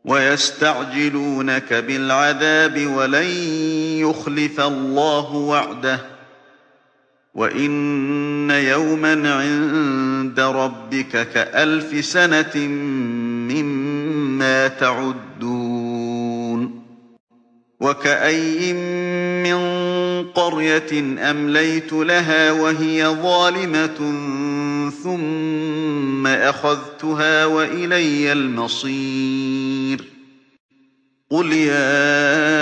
ويستعجلونك بالعذاب ولن يخلف الله وعده وإن يوما عند ربك كألف سنة مما تعدون وكأي من قرية أمليت لها وهي ظالمة ثم أخذتها وإلي المصير قل يا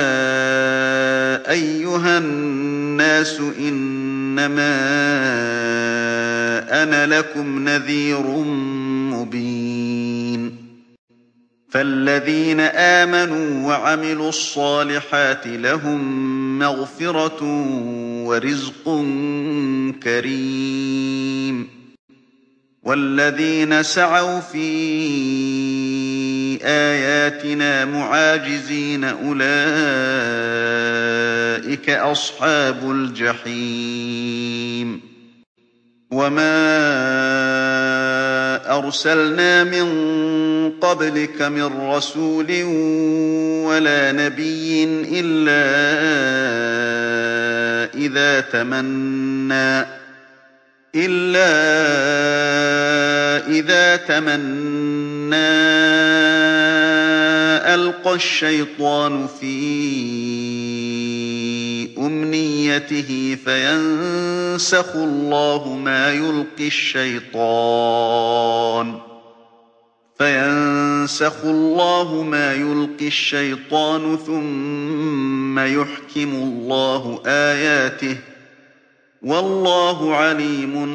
أيها الناس إنما أنا لكم نذير مبين فالذين آمنوا وعملوا الصالحات لهم مغفرة ورزق كريم والذين سعوا في آياتنا معاجزين أولئك أصحاب الجحيم وما أرسلنا من قبلك من رسول ولا نبي إلا إذا تمنى ألقى الشيطان في أمنيته فينسخ الله ما يلقي الشيطان ثم يحكم الله آياته والله عليم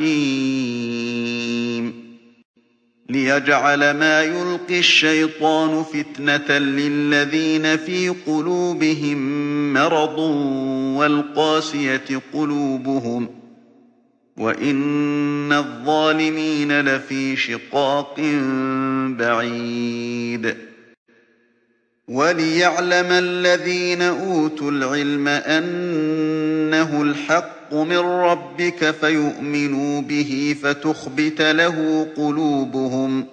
حكيم ليجعل ما يلقي الشيطان فتنة للذين في قلوبهم مرض والقاسية قلوبهم وإن الظالمين لفي شقاق بعيد وليعلم الذين أوتوا العلم أنه الحق من ربك فيؤمنوا به فتخبت له قلوبهم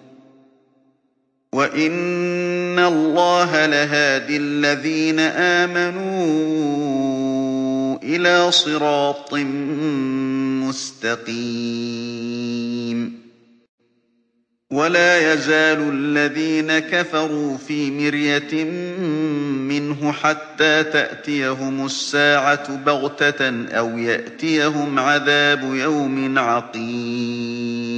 وإن الله لهادي الذين آمنوا إلى صراط مستقيم ولا يزال الذين كفروا في مرية منه حتى تأتيهم الساعة بغتة أو يأتيهم عذاب يوم عقيم